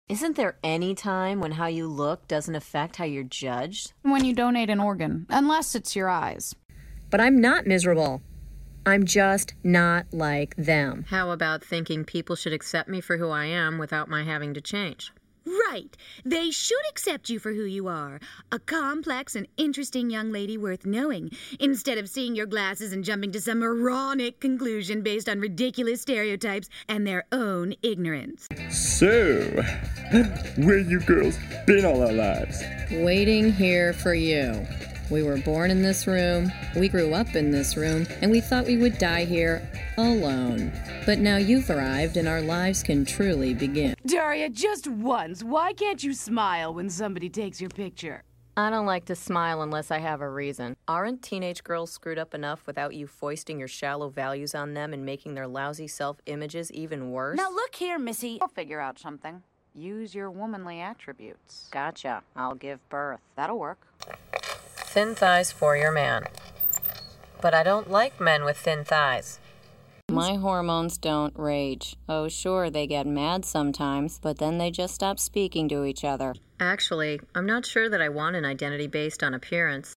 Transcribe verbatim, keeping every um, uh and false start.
Isn't there any time when how you look doesn't affect how you're judged? When you donate an organ, unless it's your eyes. But I'm not miserable. I'm just not like them. How about thinking people should accept me for who I am without my having to change? Right. They should accept you for who you are. A complex and interesting young lady worth knowing, instead of seeing your glasses and jumping to some moronic conclusion based on ridiculous stereotypes and their own ignorance. So, where you girls been all our lives? Waiting here for you. We were born in this room, we grew up in this room, and we thought we would die here alone. But now you've arrived and our lives can truly begin. Daria, just once, why can't you smile when somebody takes your picture? I don't like to smile unless I have a reason. Aren't teenage girls screwed up enough without you foisting your shallow values on them and making their lousy self-images even worse? Now look here, Missy. I'll figure out something. Use your womanly attributes. Gotcha. I'll give birth. That'll work. Thin thighs for your man. But I don't like men with thin thighs. My hormones don't rage. Oh, sure, they get mad sometimes, but then they just stop speaking to each other. Actually, I'm not sure that I want an identity based on appearance.